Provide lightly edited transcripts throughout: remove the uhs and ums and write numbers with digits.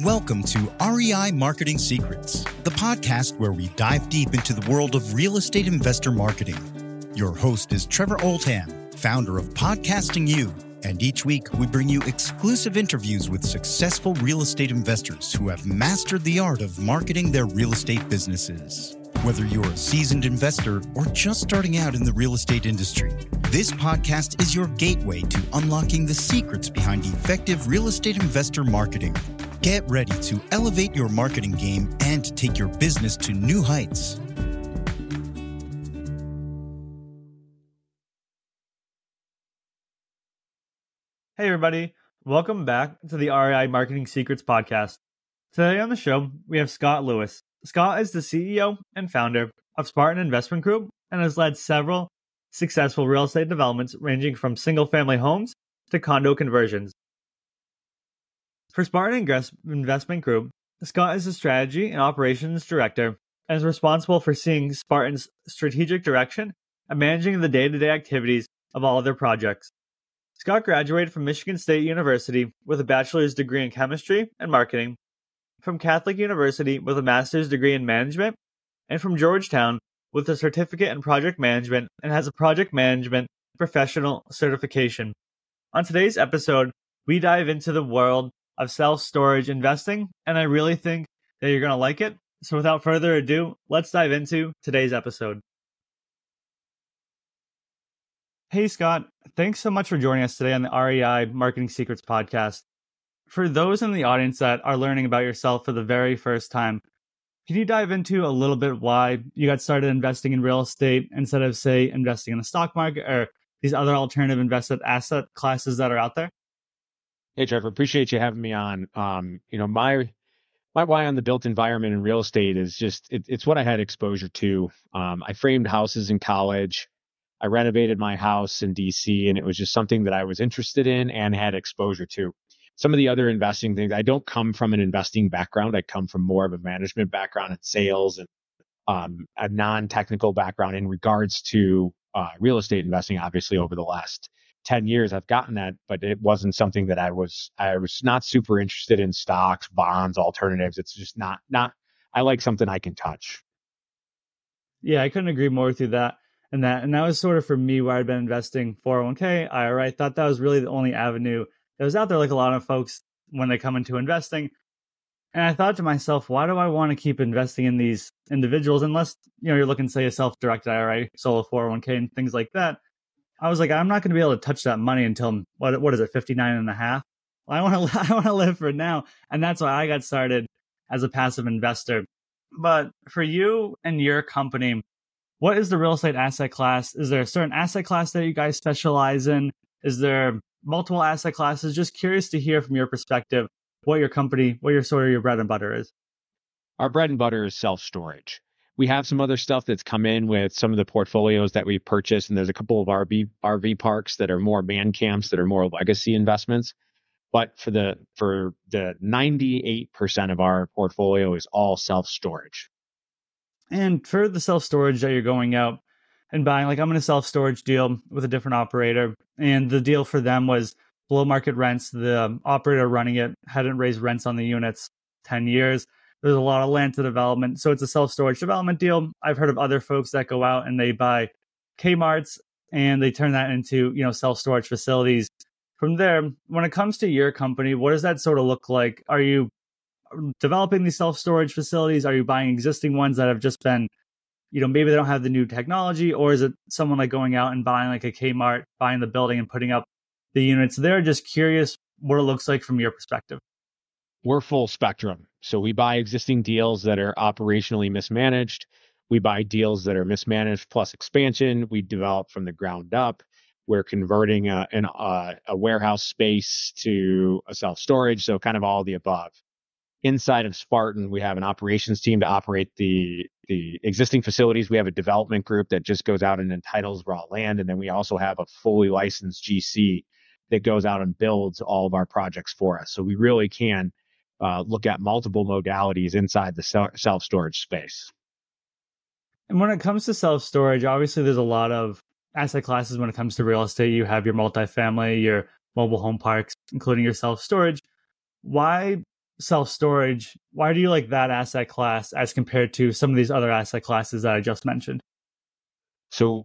Welcome to REI Marketing Secrets, the podcast where we dive deep into the world of real estate investor marketing. Your host is Trevor Oldham, founder of Podcasting You, and each week we bring you exclusive interviews with successful real estate investors who have mastered the art of marketing their real estate businesses. Whether you're a seasoned investor or just starting out in the real estate industry, this podcast is your gateway to unlocking the secrets behind effective real estate investor marketing. Get ready to elevate your marketing game and take your business to new heights. Hey everybody, welcome back to the REI Marketing Secrets podcast. Today on the show, we have Scott Lewis. Scott is the CEO and founder of Spartan Investment Group and has led several successful real estate developments ranging from single-family homes to condo conversions. For Spartan Investment Group, Scott is the strategy and operations director and is responsible for seeing Spartan's strategic direction and managing the day-to-day activities of all of their projects. Scott graduated from Michigan State University with a bachelor's degree in chemistry and marketing, from Catholic University with a master's degree in management, and from Georgetown with a certificate in project management and has a project management professional certification. On today's episode, we dive into the world of self-storage investing, and I really think that you're going to like it. So without further ado, let's dive into today's episode. Hey Scott, thanks so much for joining us today on the REI Marketing Secrets podcast. For those in the audience that are learning about yourself for the very first time, can you dive into a little bit why you got started investing in real estate instead of, say, investing in the stock market or these other alternative invested asset classes that are out there? Hey, Trevor, appreciate you having me on. My why on the built environment in real estate is just, it's what I had exposure to. I framed houses in college. I renovated my house in DC, and it was just something that I was interested in and had exposure to. Some of the other investing things, I don't come from an investing background. I come from more of a management background in sales and a non-technical background in regards to real estate investing. Obviously, over the last 10 years, I've gotten that, but it wasn't something that I was not super interested in stocks, bonds, alternatives. It's just not, I like something I can touch. Yeah, I couldn't agree more with you that. And that was sort of for me where I'd been investing 401k, IRA. I thought that was really the only avenue that was out there, like a lot of folks when they come into investing. And I thought to myself, why do I want to keep investing in these individuals unless, you're looking, say, a self-directed IRA, solo 401k and things like that. I was like, I'm not going to be able to touch that money until, what is it, 59 and a half? Well, I want to live for now. And that's why I got started as a passive investor. But for you and your company, what is the real estate asset class? Is there a certain asset class that you guys specialize in? Is there multiple asset classes? Just curious to hear from your perspective what your company, what your sort of your bread and butter is. Our bread and butter is self-storage. We have some other stuff that's come in with some of the portfolios that we purchased, and there's a couple of RV parks that are more man camps that are more legacy investments. But for the 98% of our portfolio is all self-storage. And for the self-storage that you're going out and buying, like I'm in a self-storage deal with a different operator, and the deal for them was below market rents. The operator running it hadn't raised rents on the units 10 years. There's a lot of land to development. So it's a self-storage development deal. I've heard of other folks that go out and they buy Kmarts and they turn that into, self-storage facilities. From there, when it comes to your company, what does that sort of look like? Are you developing these self-storage facilities? Are you buying existing ones that have just been, maybe they don't have the new technology? Or is it someone like going out and buying like a Kmart, buying the building and putting up the units? They're just curious what it looks like from your perspective. We're full spectrum. So we buy existing deals that are operationally mismanaged. We buy deals that are mismanaged plus expansion. We develop from the ground up. We're converting a warehouse space to a self-storage. So kind of all the above. Inside of Spartan, we have an operations team to operate the existing facilities. We have a development group that just goes out and entitles raw land. And then we also have a fully licensed GC that goes out and builds all of our projects for us. So we really can look at multiple modalities inside the self-storage space. And when it comes to self-storage, obviously there's a lot of asset classes when it comes to real estate. You have your multifamily, your mobile home parks, including your self-storage. Why self-storage. Why do you like that asset class as compared to some of these other asset classes that I just mentioned? So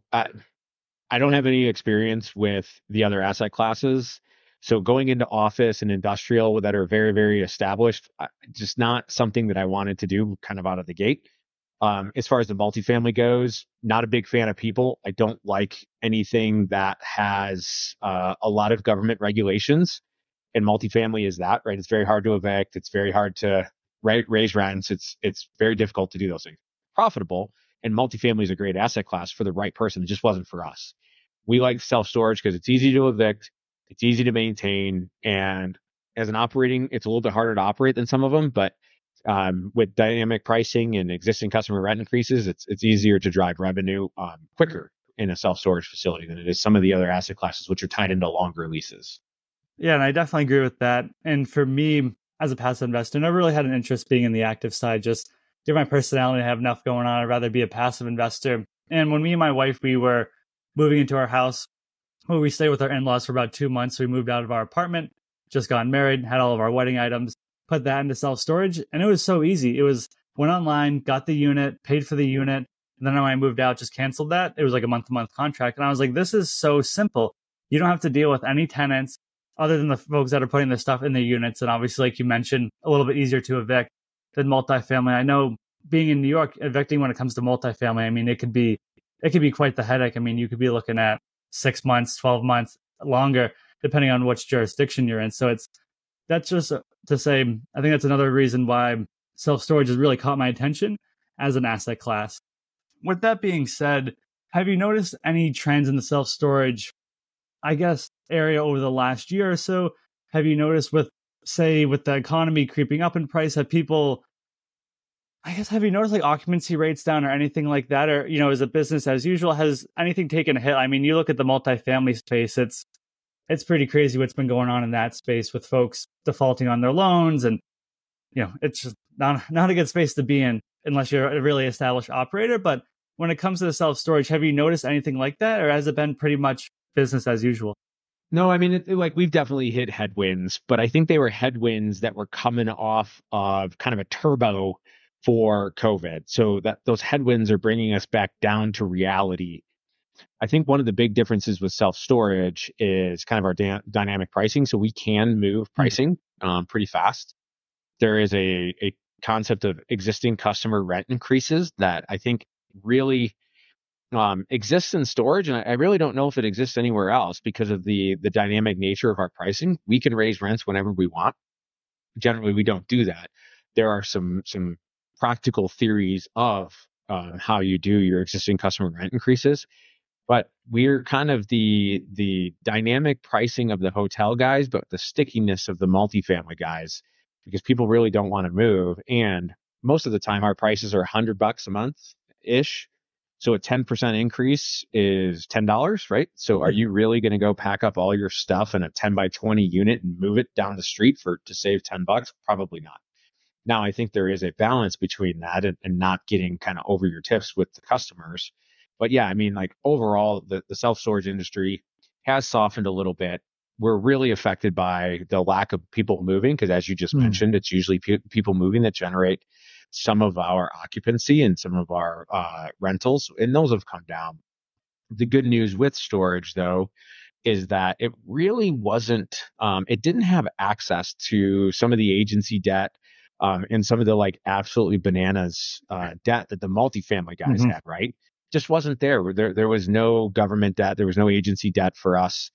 I don't have any experience with the other asset classes. So going into office and industrial that are very, very established, just not something that I wanted to do kind of out of the gate. As far as the multifamily goes, not a big fan of people. I don't like anything that has a lot of government regulations, and multifamily is that, right? It's very hard to evict. It's very hard to raise rents. It's very difficult to do those things. Profitable, and multifamily is a great asset class for the right person. It just wasn't for us. We like self-storage because it's easy to evict, it's easy to maintain, and as an operating, it's a little bit harder to operate than some of them, but with dynamic pricing and existing customer rent increases, it's easier to drive revenue quicker in a self-storage facility than it is some of the other asset classes, which are tied into longer leases. Yeah, and I definitely agree with that. And for me, as a passive investor, I never really had an interest being in the active side. Just given my personality, I have enough going on. I'd rather be a passive investor. And when me and my wife, we were moving into our house, where we stayed with our in-laws for about 2 months. So we moved out of our apartment, just got married, had all of our wedding items, put that into self-storage. And it was so easy. It was went online, got the unit, paid for the unit. And then when I moved out, just canceled that. It was like a month-to-month contract. And I was like, this is so simple. You don't have to deal with any tenants other than the folks that are putting their stuff in the units. And obviously, like you mentioned, a little bit easier to evict than multifamily. I know being in New York, evicting when it comes to multifamily, I mean, it could be quite the headache. I mean, you could be looking at 6 months, 12 months, longer, depending on which jurisdiction you're in. So that's just to say, I think that's another reason why self-storage has really caught my attention as an asset class. With that being said, have you noticed any trends in the self-storage, I guess, area over the last year or so? Have you noticed with the economy creeping up in price, have you noticed like occupancy rates down or anything like that? Or, is it business as usual? Has anything taken a hit? I mean, you look at the multifamily space, it's pretty crazy what's been going on in that space with folks defaulting on their loans. And, it's just not a good space to be in unless you're a really established operator. But when it comes to the self-storage, have you noticed anything like that? Or has it been pretty much business as usual? No, I mean, we've definitely hit headwinds, but I think they were headwinds that were coming off of kind of a turbo for COVID. So that those headwinds are bringing us back down to reality. I think one of the big differences with self-storage is kind of our dynamic pricing. So we can move pricing pretty fast. There is a concept of existing customer rent increases that I think really exists in storage. And I really don't know if it exists anywhere else because of the dynamic nature of our pricing. We can raise rents whenever we want. Generally, we don't do that. There are some practical theories of how you do your existing customer rent increases. But we're kind of the dynamic pricing of the hotel guys, but the stickiness of the multifamily guys, because people really don't want to move. And most of the time, our prices are $100 a month ish. So a 10% increase is $10, right? So are you really going to go pack up all your stuff in a 10 by 20 unit and move it down the street to save $10? Probably not. Now, I think there is a balance between that and not getting kind of over your tips with the customers. But yeah, I mean, like overall, the self-storage industry has softened a little bit. We're really affected by the lack of people moving because, as you just mentioned, it's usually people moving that generate some of our occupancy and some of our rentals, and those have come down. The good news with storage, though, is that it really wasn't, it didn't have access to some of the agency debt and some of the like absolutely bananas debt that the multifamily guys had, right? Just wasn't there. There was no government debt. There was no agency debt for us.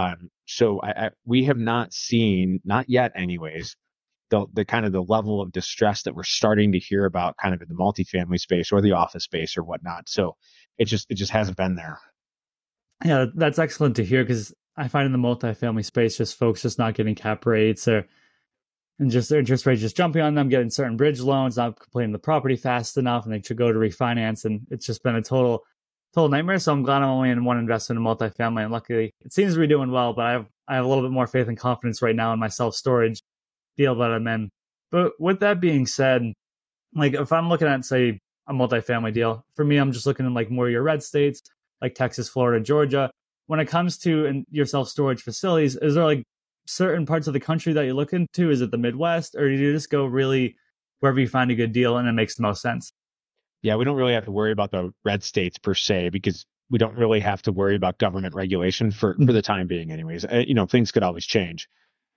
So we have not seen, not yet anyways, the kind of the level of distress that we're starting to hear about kind of in the multifamily space or the office space or whatnot. So it just hasn't been there. Yeah, that's excellent to hear because I find in the multifamily space, just folks just not getting cap rates and just their interest rates just jumping on them, getting certain bridge loans, not completing the property fast enough, and they should go to refinance. And it's just been a total nightmare. So I'm glad I'm only in one investment in multifamily. And luckily it seems to be doing well, but I have a little bit more faith and confidence right now in my self-storage deal that I'm in. But with that being said, like if I'm looking at, say, a multifamily deal, for me, I'm just looking at like more your red states, like Texas, Florida, Georgia. When it comes to your self-storage facilities, is there like certain parts of the country that you look into? Is it the Midwest, or do you just go really wherever you find a good deal and it makes the most sense? Yeah, we don't really have to worry about the red states per se because we don't really have to worry about government regulation for the time being anyways. Things could always change.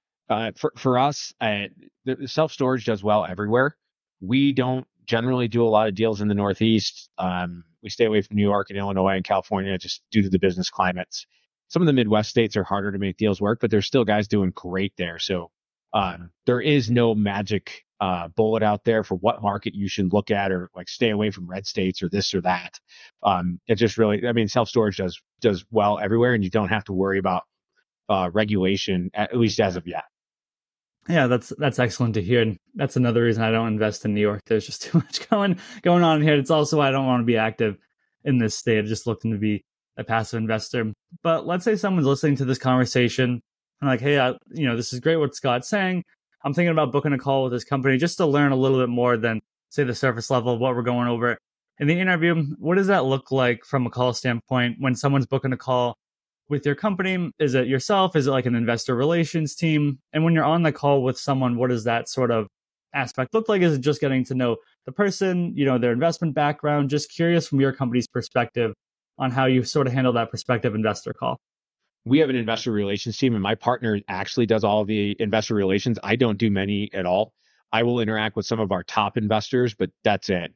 For us, the self-storage does well everywhere. We don't generally do a lot of deals in the Northeast. We stay away from New York and Illinois and California just due to the business climates. Some of the Midwest states are harder to make deals work, but there's still guys doing great there. So there is no magic bullet out there for what market you should look at or like stay away from red states or this or that. It just really, self-storage does well everywhere, and you don't have to worry about regulation, at least as of yet. Yeah, that's excellent to hear. And that's another reason I don't invest in New York. There's just too much going on here. It's also why I don't want to be active in this state. I'm just looking to be a passive investor. But let's say someone's listening to this conversation and like, hey, this is great what Scott's saying. I'm thinking about booking a call with this company just to learn a little bit more than, say, the surface level of what we're going over in the interview. What does that look like from a call standpoint when someone's booking a call with your company? Is it yourself? Is it like an investor relations team? And when you're on the call with someone, what does that sort of aspect look like? Is it just getting to know the person, their investment background? Just curious from your company's perspective on how you sort of handle that prospective investor call. We have an investor relations team, and my partner actually does all of the investor relations. I don't do many at all. I will interact with some of our top investors, but that's it.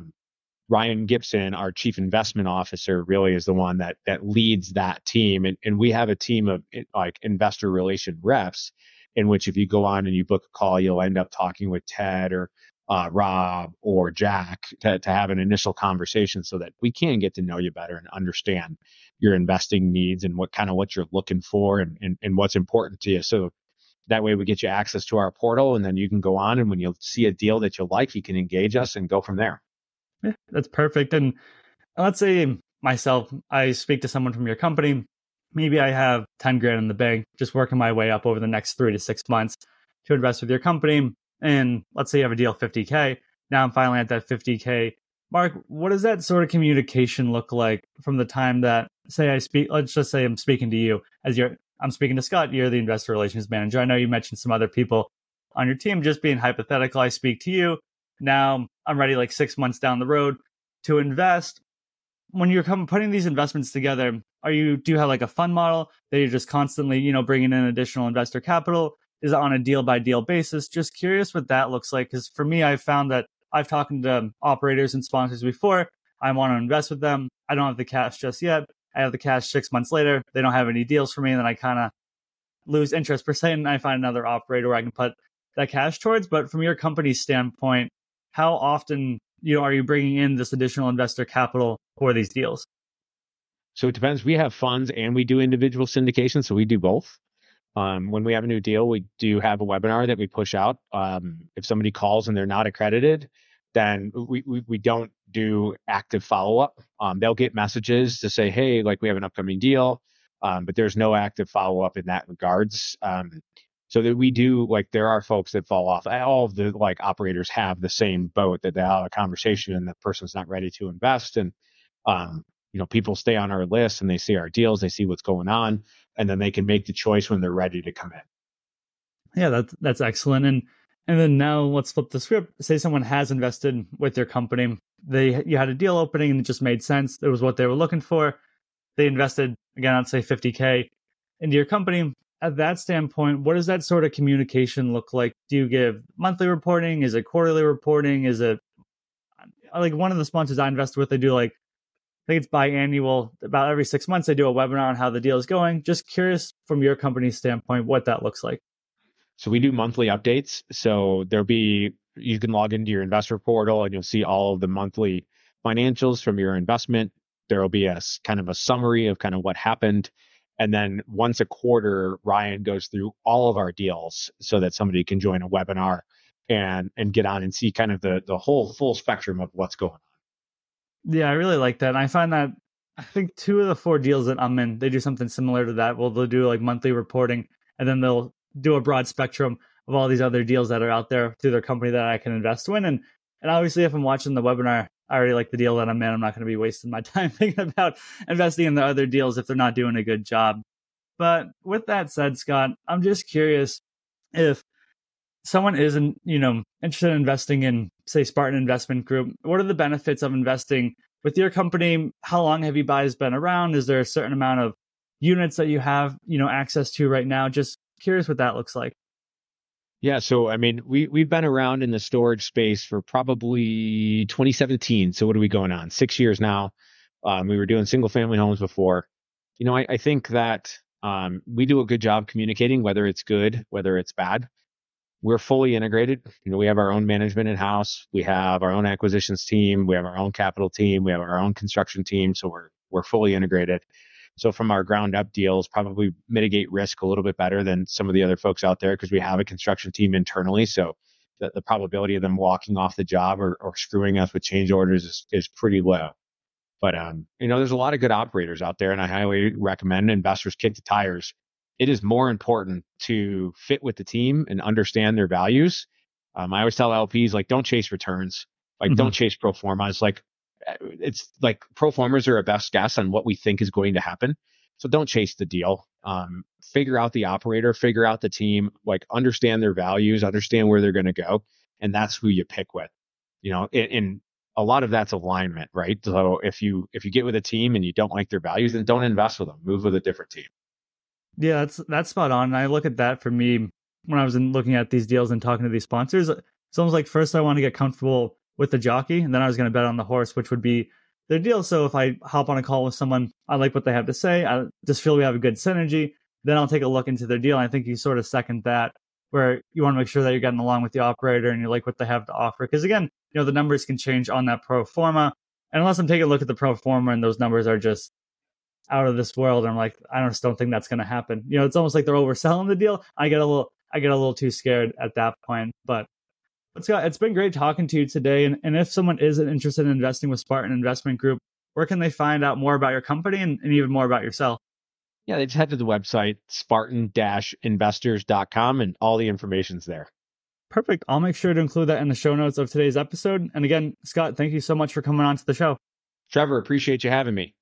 Ryan Gibson, our chief investment officer, really is the one that leads that team. And we have a team of like investor relation reps in which if you go on and you book a call, you'll end up talking with Ted or Rob or Jack to have an initial conversation so that we can get to know you better and understand your investing needs and what you're looking for and what's important to you. So that way we get you access to our portal, and then you can go on, and when you see a deal that you like, you can engage us and go from there. Yeah, that's perfect. And let's say myself, I speak to someone from your company. Maybe I have 10 grand in the bank, just working my way up over the next 3 to 6 months to invest with your company. And let's say you have a deal 50K. Now I'm finally at that 50K mark. What does that sort of communication look like from the time that, say I speak, let's just say I'm speaking to you I'm speaking to Scott, you're the investor relations manager. I know you mentioned some other people on your team, just being hypothetical. I speak to you. Now I'm ready like 6 months down the road to invest. When you're putting these investments together, do you have like a fund model that you're just constantly, bringing in additional investor capital? Is it on a deal by deal basis? Just curious what that looks like. Because for me, I've found that I've talked to operators and sponsors before. I want to invest with them. I don't have the cash just yet. I have the cash 6 months later. They don't have any deals for me. And then I kind of lose interest per se. And I find another operator where I can put that cash towards. But from your company's standpoint, how often are you bringing in this additional investor capital for these deals? So it depends. We have funds and we do individual syndication. So we do both. When we have a new deal, we do have a webinar that we push out. If somebody calls and they're not accredited, then we don't do active follow-up. They'll get messages to say, hey, like we have an upcoming deal, but there's no active follow-up in that regards. So that we do, like, there are folks that fall off. All of the like operators have the same boat, that they have a conversation and the person's not ready to invest. And, people stay on our list and they see our deals, they see what's going on, and then they can make the choice when they're ready to come in. Yeah, that's excellent. And then now let's flip the script. Say someone has invested with your company. You had a deal opening and it just made sense. It was what they were looking for. They invested, again, I'd say 50K into your company. At that standpoint, what does that sort of communication look like? Do you give monthly reporting? Is it quarterly reporting? Is it like one of the sponsors I invest with, they do like, I think it's biannual, about every 6 months, they do a webinar on how the deal is going. Just curious from your company's standpoint, what that looks like. So we do monthly updates. So you can log into your investor portal and you'll see all of the monthly financials from your investment. There will be a kind of a summary of kind of what happened. And then once a quarter, Ryan goes through all of our deals so that somebody can join a webinar and get on and see kind of the whole full spectrum of what's going on. Yeah, I really like that. And I find that I think 2 of the 4 deals that I'm in, they do something similar to that. Well, they'll do like monthly reporting, and then they'll do a broad spectrum of all these other deals that are out there through their company that I can invest in. And obviously, if I'm watching the webinar, I already like the deal that I'm in. I'm not going to be wasting my time thinking about investing in the other deals if they're not doing a good job. But with that said, Scott, I'm just curious if someone isn't, interested in investing in, say, Spartan Investment Group, what are the benefits of investing with your company? How long have you guys been around? Is there a certain amount of units that you have, access to right now? Just curious what that looks like. Yeah. So, I mean, we've been around in the storage space for probably 2017. So what are we going on? 6 years now. We were doing single family homes before. I think that we do a good job communicating, whether it's good, whether it's bad. We're fully integrated. We have our own management in-house. We have our own acquisitions team. We have our own capital team. We have our own construction team. So we're fully integrated. So from our ground up deals, probably mitigate risk a little bit better than some of the other folks out there because we have a construction team internally. So the probability of them walking off the job or screwing us with change orders is pretty low. But, there's a lot of good operators out there, and I highly recommend investors kick the tires. It is more important to fit with the team and understand their values. I always tell LPs, don't chase returns. Don't chase pro formas. It's like pro formas are a best guess on what we think is going to happen. So don't chase the deal. Figure out the operator, figure out the team, understand their values, understand where they're going to go. And that's who you pick with, in a lot of that's alignment, right? So if you get with a team and you don't like their values, then don't invest with them, move with a different team. Yeah, that's spot on. And I look at that for me when I was looking at these deals and talking to these sponsors. It's almost like first I want to get comfortable with the jockey, and then I was going to bet on the horse, which would be their deal. So if I hop on a call with someone, I like what they have to say, I just feel we have a good synergy, then I'll take a look into their deal. And I think you sort of second that, where you want to make sure that you're getting along with the operator and you like what they have to offer. Because again, the numbers can change on that pro forma. And unless I'm taking a look at the pro forma and those numbers are just out of this world, I'm like, I just don't think that's going to happen. It's almost like they're overselling the deal. I get a little too scared at that point. But Scott, it's been great talking to you today. And if someone is interested in investing with Spartan Investment Group, where can they find out more about your company and even more about yourself? Yeah, they just head to the website, spartan-investors.com, and all the information's there. Perfect. I'll make sure to include that in the show notes of today's episode. And again, Scott, thank you so much for coming on to the show. Trevor, appreciate you having me.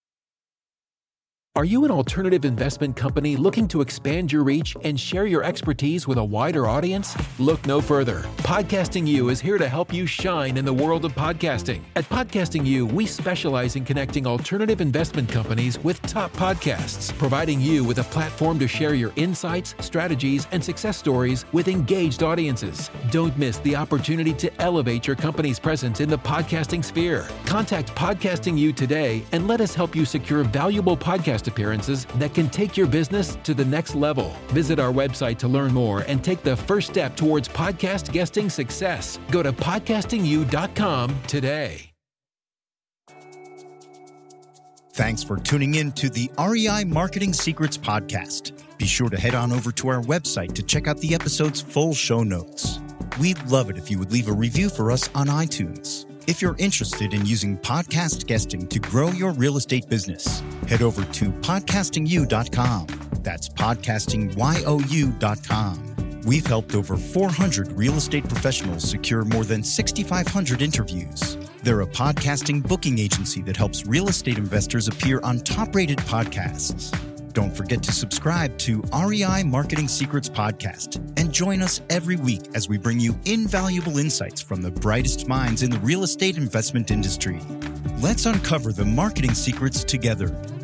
Are you an alternative investment company looking to expand your reach and share your expertise with a wider audience? Look no further. Podcasting U is here to help you shine in the world of podcasting. At Podcasting U, we specialize in connecting alternative investment companies with top podcasts, providing you with a platform to share your insights, strategies, and success stories with engaged audiences. Don't miss the opportunity to elevate your company's presence in the podcasting sphere. Contact Podcasting U today and let us help you secure valuable podcast appearances that can take your business to the next level. Visit our website to learn more and take the first step towards podcast guesting success. Go to podcastingu.com today. Thanks for tuning in to the REI Marketing Secrets podcast. Be sure to head on over to our website to check out the episode's full show notes. We'd love it if you would leave a review for us on iTunes. If you're interested in using podcast guesting to grow your real estate business, head over to podcastingu.com. That's podcastingyou.com. We've helped over 400 real estate professionals secure more than 6,500 interviews. They're a podcasting booking agency that helps real estate investors appear on top-rated podcasts. Don't forget to subscribe to REI Marketing Secrets Podcast and join us every week as we bring you invaluable insights from the brightest minds in the real estate investment industry. Let's uncover the marketing secrets together.